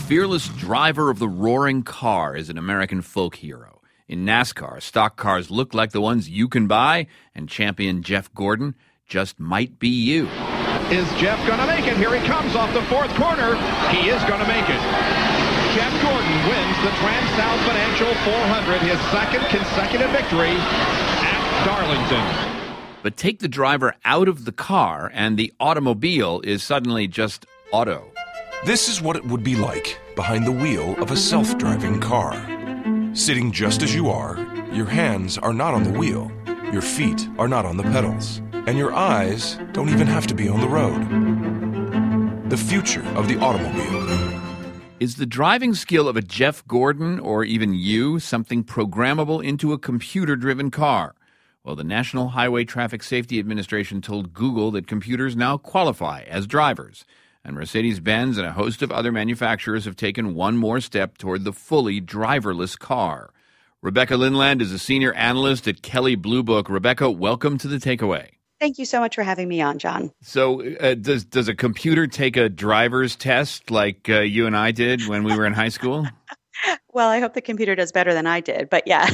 fearless driver of the roaring car is an American folk hero. In NASCAR, stock cars look like the ones you can buy, and champion Jeff Gordon just might be you. Is Jeff going to make it? Here he comes off the fourth corner. He is going to make it. Jeff Gordon wins the Trans-South Financial 400, his second consecutive victory at Darlington. But take the driver out of the car, and the automobile is suddenly just auto. This is what it would be like behind the wheel of a self-driving car. Sitting just as you are, your hands are not on the wheel, your feet are not on the pedals, and your eyes don't even have to be on the road. The future of the automobile. Is the driving skill of a Jeff Gordon, or even you, something programmable into a computer-driven car? Well, the National Highway Traffic Safety Administration told Google that computers now qualify as drivers. And Mercedes-Benz and a host of other manufacturers have taken one more step toward the fully driverless car. Rebecca Lindland is a senior analyst at Kelley Blue Book. Rebecca, welcome to The Takeaway. Thank you so much for having me on, John. So does a computer take a driver's test like you and I did when we were in high school? Well, I hope the computer does better than I did, but yeah,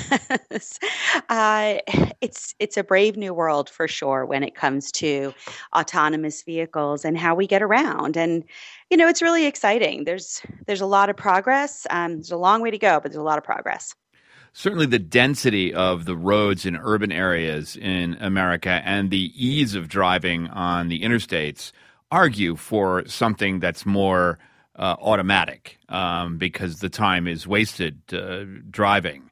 it's a brave new world for sure when it comes to autonomous vehicles and how we get around. And you know, it's really exciting. There's a lot of progress. There's a long way to go, but there's a lot of progress. Certainly the density of the roads in urban areas in America and the ease of driving on the interstates argue for something that's more automatic because the time is wasted driving.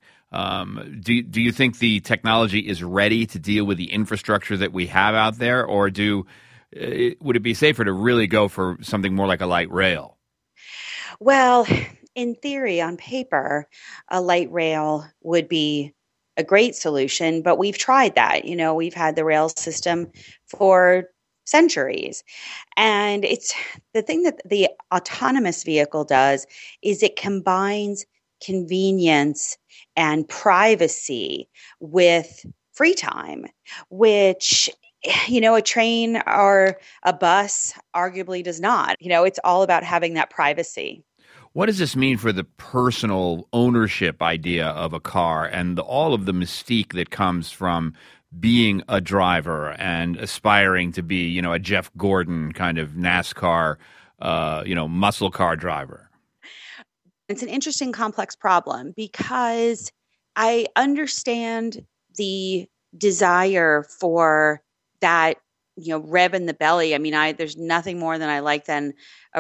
Do you think the technology is ready to deal with the infrastructure that we have out there, or would it be safer to really go for something more like a light rail? Well, in theory, on paper, a light rail would be a great solution, but we've tried that. You know, we've had the rail system for centuries. And it's the thing that the autonomous vehicle does is it combines convenience and privacy with free time, which, you know, a train or a bus arguably does not. You know, it's all about having that privacy. What does this mean for the personal ownership idea of a car and all of the mystique that comes from being a driver and aspiring to be, you know, a Jeff Gordon kind of NASCAR, muscle car driver? It's an interesting, complex problem because I understand the desire for that, you know, rev in the belly. I mean, there's nothing more than I like than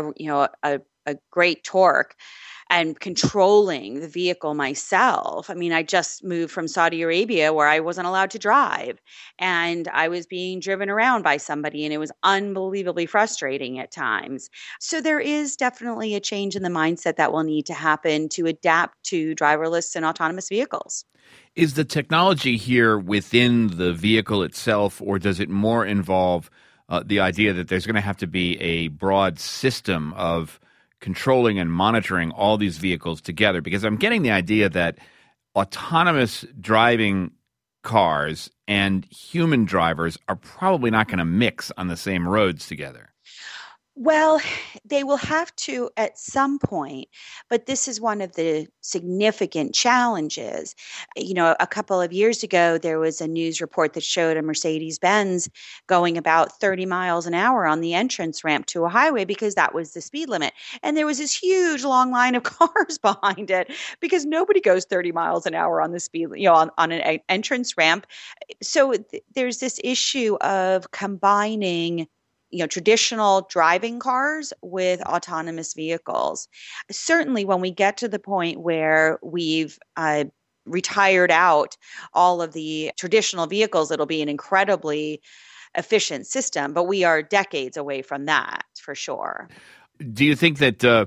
a great torque and controlling the vehicle myself. I mean, I just moved from Saudi Arabia where I wasn't allowed to drive and I was being driven around by somebody and it was unbelievably frustrating at times. So there is definitely a change in the mindset that will need to happen to adapt to driverless and autonomous vehicles. Is the technology here within the vehicle itself, or does it more involve the idea that there's going to have to be a broad system of controlling and monitoring all these vehicles together? Because I'm getting the idea that autonomous driving cars and human drivers are probably not going to mix on the same roads together. Well, they will have to at some point, but this is one of the significant challenges. You know, a couple of years ago, there was a news report that showed a Mercedes-Benz going about 30 miles an hour on the entrance ramp to a highway because that was the speed limit. And there was this huge long line of cars behind it because nobody goes 30 miles an hour on the speed, you know, on an entrance ramp. So there's this issue of combining, you know, traditional driving cars with autonomous vehicles. Certainly when we get to the point where we've retired out all of the traditional vehicles, it'll be an incredibly efficient system, but we are decades away from that for sure. Do you think that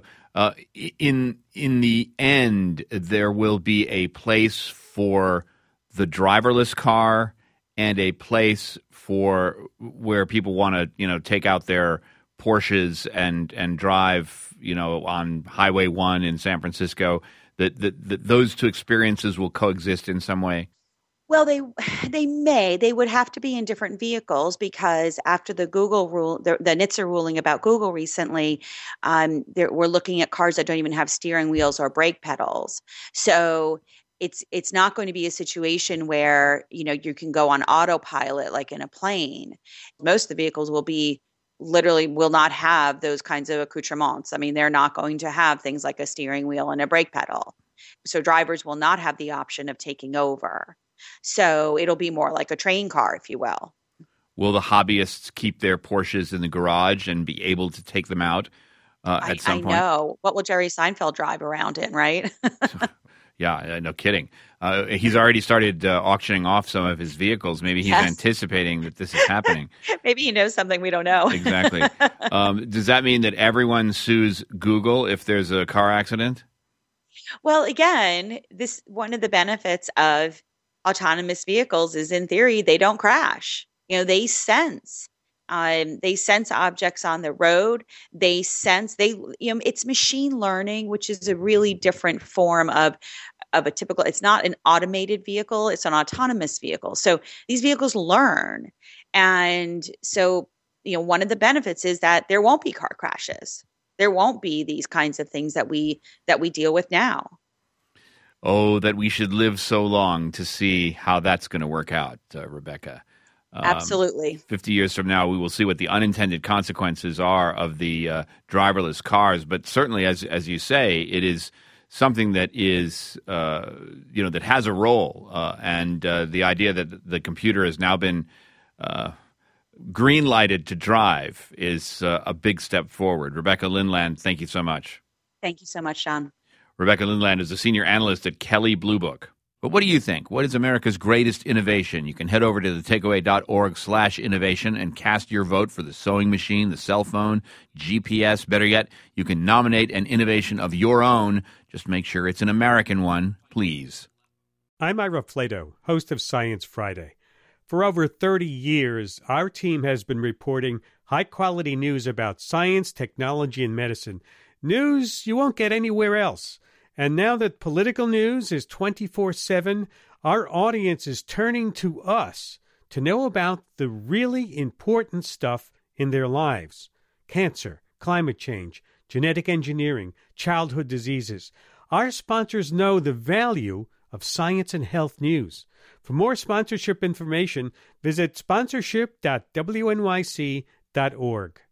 in the end there will be a place for the driverless car and a place for where people want to, you know, take out their Porsches and drive, you know, on Highway 1 in San Francisco, that those two experiences will coexist in some way? Well, they would have to be in different vehicles because after the Google rule, the NHTSA ruling about Google recently, we're looking at cars that don't even have steering wheels or brake pedals. So it's not going to be a situation where you can go on autopilot like in a plane. Most of the vehicles will not have those kinds of accoutrements. I mean, they're not going to have things like a steering wheel and a brake pedal. So drivers will not have the option of taking over. So it'll be more like a train car, if you will. Will the hobbyists keep their Porsches in the garage and be able to take them out at some point? I know. What will Jerry Seinfeld drive around in, right? Yeah, no kidding. He's already started auctioning off some of his vehicles. Maybe he's anticipating that this is happening. Maybe he knows something we don't know. Exactly. Does that mean that everyone sues Google if there's a car accident? Well, again, one of the benefits of autonomous vehicles is, in theory, they don't crash. They sense. They sense objects on the road. They sense. It's machine learning, which is a really different form of a typical. It's not an automated vehicle. It's an autonomous vehicle. So these vehicles learn, and so one of the benefits is that there won't be car crashes. There won't be these kinds of things that we deal with now. Oh, that we should live so long to see how that's going to work out, Rebecca. Absolutely. 50 years from now, we will see what the unintended consequences are of the driverless cars. But certainly, as you say, it is something that is, that has a role. And the idea that the computer has now been green-lighted to drive is a big step forward. Rebecca Lindland, thank you so much. Thank you so much, John. Rebecca Lindland is a senior analyst at Kelley Blue Book. But what do you think? What is America's greatest innovation? You can head over to thetakeaway.org/innovation and cast your vote for the sewing machine, the cell phone, GPS. Better yet, you can nominate an innovation of your own. Just make sure it's an American one, please. I'm Ira Flato, host of Science Friday. For over 30 years, our team has been reporting high-quality news about science, technology, and medicine. News you won't get anywhere else. And now that political news is 24/7, our audience is turning to us to know about the really important stuff in their lives. Cancer, climate change, genetic engineering, childhood diseases. Our sponsors know the value of science and health news. For more sponsorship information, visit sponsorship.wnyc.org.